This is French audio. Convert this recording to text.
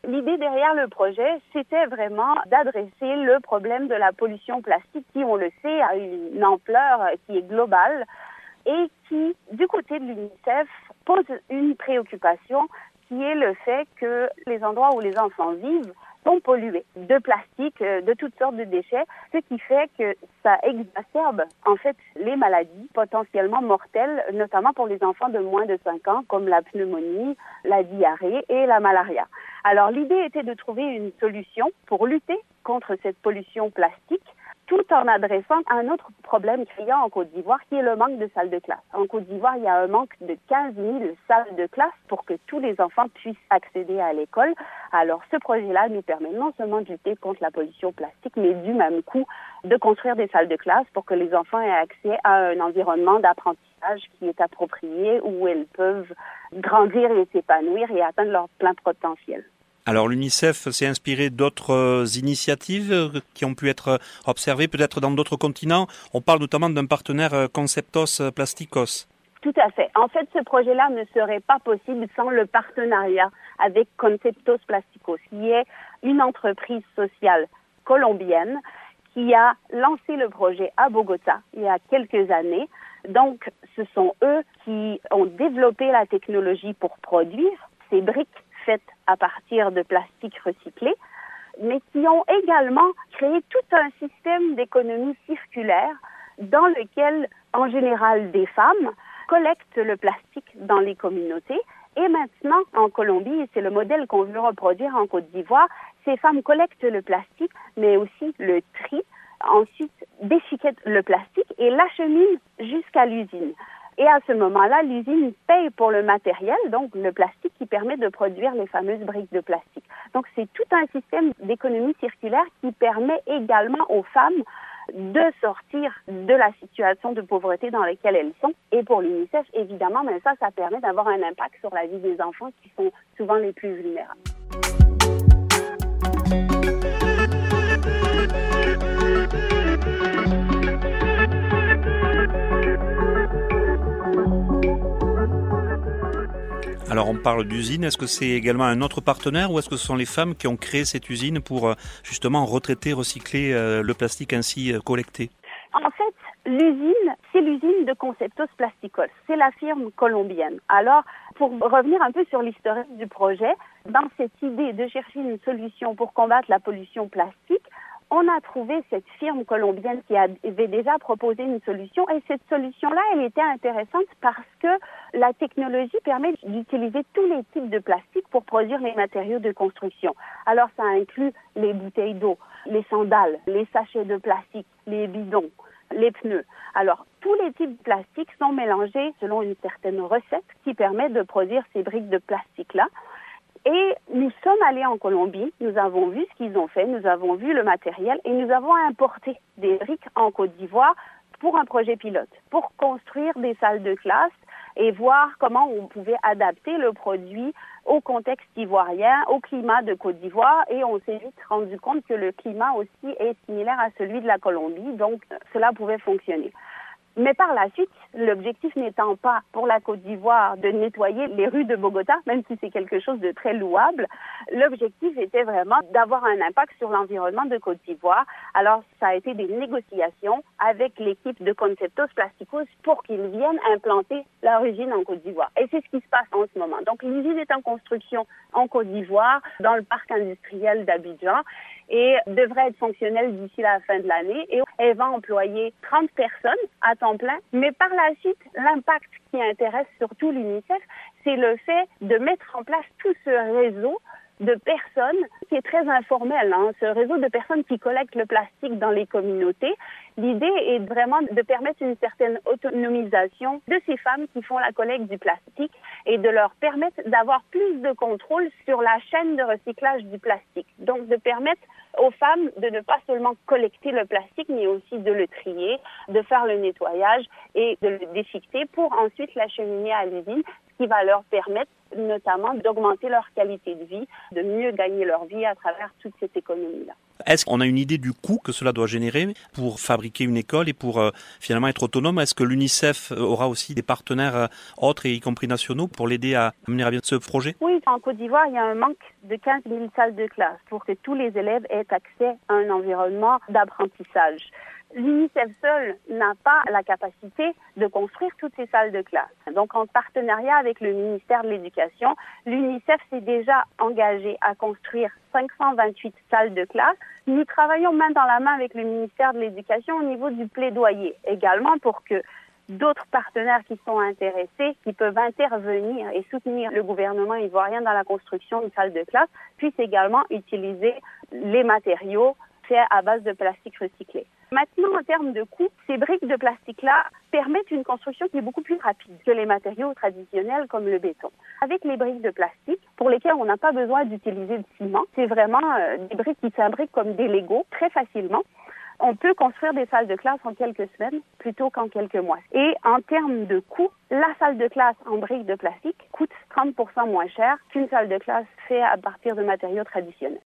L'idée derrière le projet, c'était vraiment d'adresser le problème de la pollution plastique qui, on le sait, a une ampleur qui est globale et qui, du côté de l'UNICEF, pose une préoccupation qui est le fait que les endroits où les enfants vivent sont pollués de plastique, de toutes sortes de déchets, ce qui fait que ça exacerbe en fait les maladies potentiellement mortelles, notamment pour les enfants de moins de 5 ans, comme la pneumonie, la diarrhée et la malaria. Alors l'idée était de trouver une solution pour lutter contre cette pollution plastique, tout en adressant un autre problème criant en Côte d'Ivoire, qui est le manque de salles de classe. En Côte d'Ivoire, il y a un manque de 15 000 salles de classe pour que tous les enfants puissent accéder à l'école. Alors, ce projet-là nous permet non seulement de lutter contre la pollution plastique, mais du même coup, de construire des salles de classe pour que les enfants aient accès à un environnement d'apprentissage qui est approprié, où ils peuvent grandir et s'épanouir et atteindre leur plein potentiel. Alors l'UNICEF s'est inspiré d'autres initiatives qui ont pu être observées peut-être dans d'autres continents. On parle notamment d'un partenaire Conceptos Plasticos. Tout à fait. En fait, ce projet-là ne serait pas possible sans le partenariat avec Conceptos Plasticos, qui est une entreprise sociale colombienne qui a lancé le projet à Bogota il y a quelques années. Donc, ce sont eux qui ont développé la technologie pour produire ces briques faites à partir de plastique recyclé, mais qui ont également créé tout un système d'économie circulaire dans lequel, en général, des femmes collectent le plastique dans les communautés. Et maintenant, en Colombie, et c'est le modèle qu'on veut reproduire en Côte d'Ivoire, ces femmes collectent le plastique, mais aussi le trient, ensuite déchiquettent le plastique et l'acheminent jusqu'à l'usine. Et à ce moment-là, l'usine paye pour le matériel, donc le plastique qui permet de produire les fameuses briques de plastique. Donc c'est tout un système d'économie circulaire qui permet également aux femmes de sortir de la situation de pauvreté dans laquelle elles sont. Et pour l'UNICEF, évidemment, mais ça permet d'avoir un impact sur la vie des enfants qui sont souvent les plus vulnérables. Alors on parle d'usine, est-ce que c'est également un autre partenaire ou est-ce que ce sont les femmes qui ont créé cette usine pour justement retraiter, recycler le plastique ainsi collecté? En fait, l'usine, c'est l'usine de Conceptos Plasticos, c'est la firme colombienne. Alors, pour revenir un peu sur l'historique du projet, dans cette idée de chercher une solution pour combattre la pollution plastique, on a trouvé cette firme colombienne qui avait déjà proposé une solution et cette solution-là, elle était intéressante parce que la technologie permet d'utiliser tous les types de plastique pour produire les matériaux de construction. Alors ça inclut les bouteilles d'eau, les sandales, les sachets de plastique, les bidons, les pneus. Alors tous les types de plastique sont mélangés selon une certaine recette qui permet de produire ces briques de plastique-là. Et nous sommes allés en Colombie, nous avons vu ce qu'ils ont fait, nous avons vu le matériel et nous avons importé des briques en Côte d'Ivoire pour un projet pilote, pour construire des salles de classe et voir comment on pouvait adapter le produit au contexte ivoirien, au climat de Côte d'Ivoire. Et on s'est vite rendu compte que le climat aussi est similaire à celui de la Colombie, donc cela pouvait fonctionner. Mais par la suite, l'objectif n'étant pas pour la Côte d'Ivoire de nettoyer les rues de Bogota, même si c'est quelque chose de très louable, l'objectif était vraiment d'avoir un impact sur l'environnement de Côte d'Ivoire. Alors, ça a été des négociations avec l'équipe de Conceptos Plasticos pour qu'ils viennent implanter leur usine en Côte d'Ivoire. Et c'est ce qui se passe en ce moment. Donc, l'usine est en construction en Côte d'Ivoire, dans le parc industriel d'Abidjan, et devrait être fonctionnelle d'ici la fin de l'année. Et elle va employer 30 personnes à temps plein. Mais par la suite, l'impact qui intéresse surtout l'UNICEF, c'est le fait de mettre en place tout ce réseau de personnes qui est très informel, ce réseau de personnes qui collectent le plastique dans les communautés. L'idée est vraiment de permettre une certaine autonomisation de ces femmes qui font la collecte du plastique et de leur permettre d'avoir plus de contrôle sur la chaîne de recyclage du plastique. Donc de permettre aux femmes de ne pas seulement collecter le plastique, mais aussi de le trier, de faire le nettoyage et de le déchiqueter pour ensuite l'acheminer à l'usine, ce qui va leur permettre notamment d'augmenter leur qualité de vie, de mieux gagner leur vie à travers toute cette économie-là. Est-ce qu'on a une idée du coût que cela doit générer pour fabriquer une école et pour finalement être autonome? Est-ce que l'UNICEF aura aussi des partenaires autres, et y compris nationaux, pour l'aider à mener à bien ce projet? Oui, en Côte d'Ivoire, il y a un manque de 15 000 salles de classe pour que tous les élèves aient accès à un environnement d'apprentissage. L'UNICEF seul n'a pas la capacité de construire toutes ces salles de classe. Donc, en partenariat avec le ministère de l'Éducation, l'UNICEF s'est déjà engagé à construire 528 salles de classe. Nous travaillons main dans la main avec le ministère de l'Éducation au niveau du plaidoyer également pour que d'autres partenaires qui sont intéressés, qui peuvent intervenir et soutenir le gouvernement ivoirien dans la construction d'une salle de classe, puissent également utiliser les matériaux faits à base de plastique recyclé. Maintenant, en termes de coût, ces briques de plastique-là permettent une construction qui est beaucoup plus rapide que les matériaux traditionnels comme le béton. Avec les briques de plastique, pour lesquelles on n'a pas besoin d'utiliser de ciment, c'est vraiment des briques qui s'imbriquent comme des Legos très facilement. On peut construire des salles de classe en quelques semaines plutôt qu'en quelques mois. Et en termes de coût, la salle de classe en briques de plastique coûte 30% moins cher qu'une salle de classe faite à partir de matériaux traditionnels.